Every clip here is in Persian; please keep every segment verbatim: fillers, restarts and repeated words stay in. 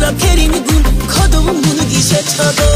tura perini gun kodum bunu gişe çado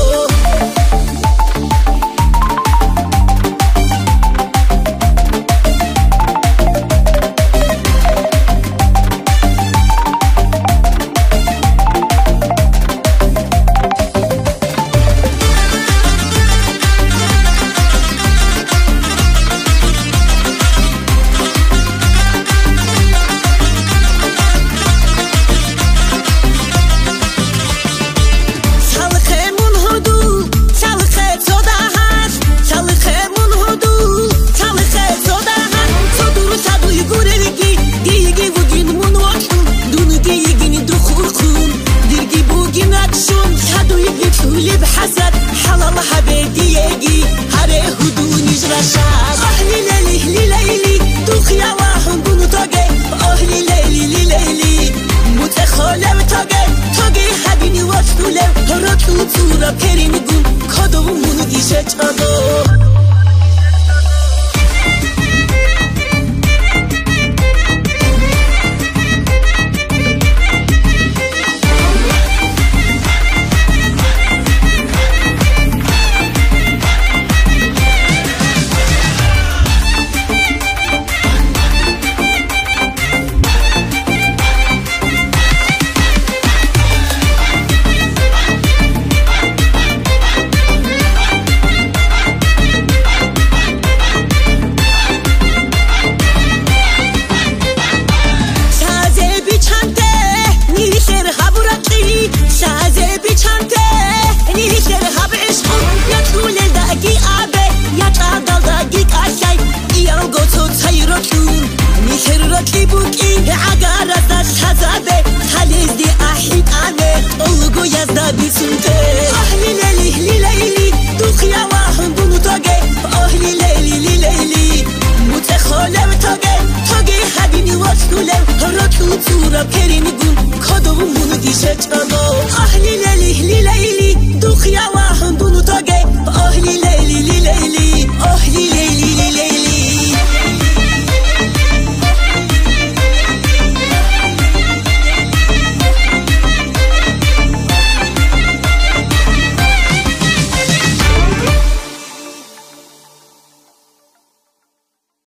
بحسد حلال حبيبي يجي هره هدوني جرشاد أهلي ليلي ليلي دوخي واهم بونو تاجي أهلي ليلي ليلي متخالم تاجي تاجي حبيني وقتولم هراتو تورا پرين گون كادو مونو گيشه چادو راتي بوكي عقارة ذات حزابة خليزدي أحيد أنا أولغو يزدا بسنتي أهلي ليلي ليلي دوخيا واهم بونو تاجي أهلي ليلي ليلي متخالم تاجي تاجي حبيني واشتولم هراتو تورا پرين گون كادو مونو گيشه چادو أهلي ليلي ليلي دوخيا